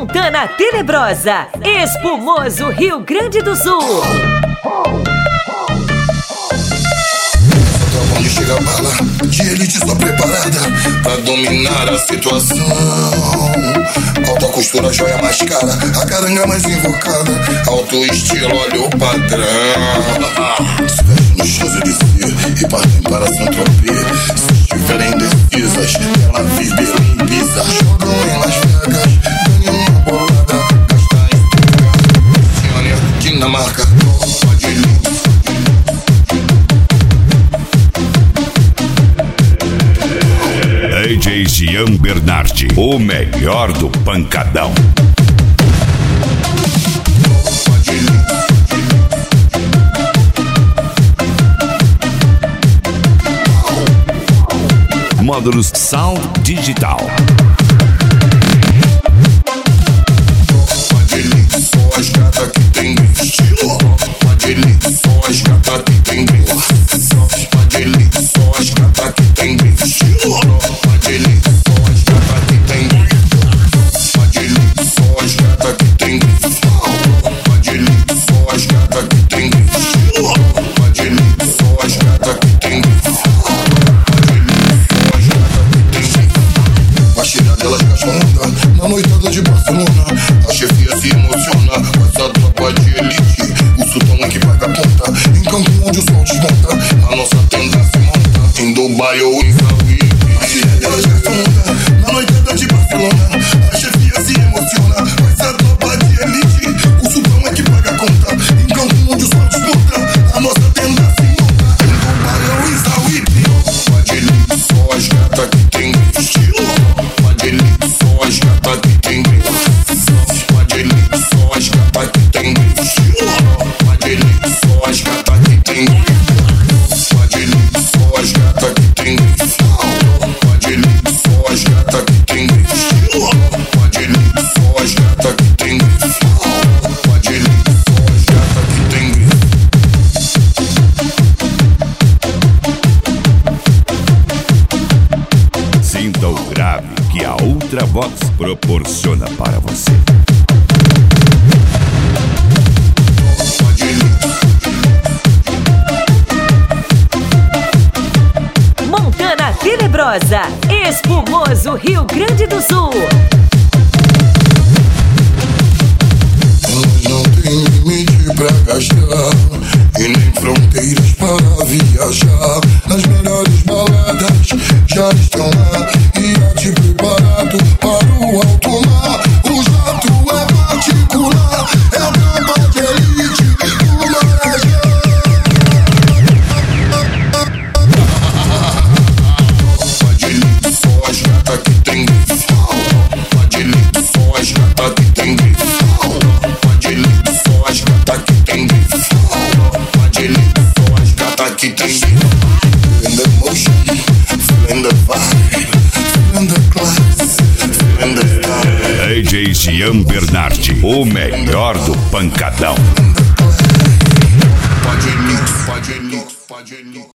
Montana Tenebrosa, Espumoso, Rio Grande do Sul. Onde chega a bala, de elite só preparada pra dominar a situação. Alta costura, joia mais cara, a caranga mais invocada. Alto estilo, olha o padrão. Se veste no Champs-Élysées e partem para Saint-Tropez. Se estiverem indecisas, ela vive Berlim, Pisa. Jogam em Las Vegas, ganham uma bolada. Gastar em Cristiânia, Dinamarca, pode ir. DJ Jean Bernardi, o melhor do pancadão. Módulos Sound Digital. Só as gatas que tem estilo. Só as gatas que tem só as gatas que tem estilo. Só as gatas que tem só as gatas que tem só as gatas que tem estilo. Só as gatas que tem a cheira delas gastonda na noitada de Barcelona. A chefia se emociona com essa tropa de elite. O sultão é que paga a conta em Cancún, onde o sol desmonta. A nossa tenda se monta em Dubai ou em Saudi. A cheira delas gastonda na noitada de Barcelona. A chefia se emociona com essa tropa de elite. O sultão é que paga a conta em Cancún, onde o sol desmonta. A nossa tenda se monta em Dubai ou em Saudi. Só as gatas que tem estilo. Só as gatas que tem só as gatas que tem estilo. Só as gatas que tem só as gatas que tem só as gatas que tem estilo. Só as gatas que tem só as gatas que tem. Sinta o grave que a Ultravox proporciona para você. Montana Tenebrosa, Espumoso, Rio Grande do Sul. Não tem limite pra gastar e nem fronteiras para viajar. As melhores baladas já estão lá e já te preparado para o alto mar. O jato é particular, é a tropa de elite do Marajá. Só as gatas que tem só as gatas que tem só as gatas que tem só as gatas que tem. Feeling the motion, feeling the vibe, feeling the class, feeling the style. DJ Jean Bernardi, o melhor do pancadão. Pode ir, pode ir, pode ir.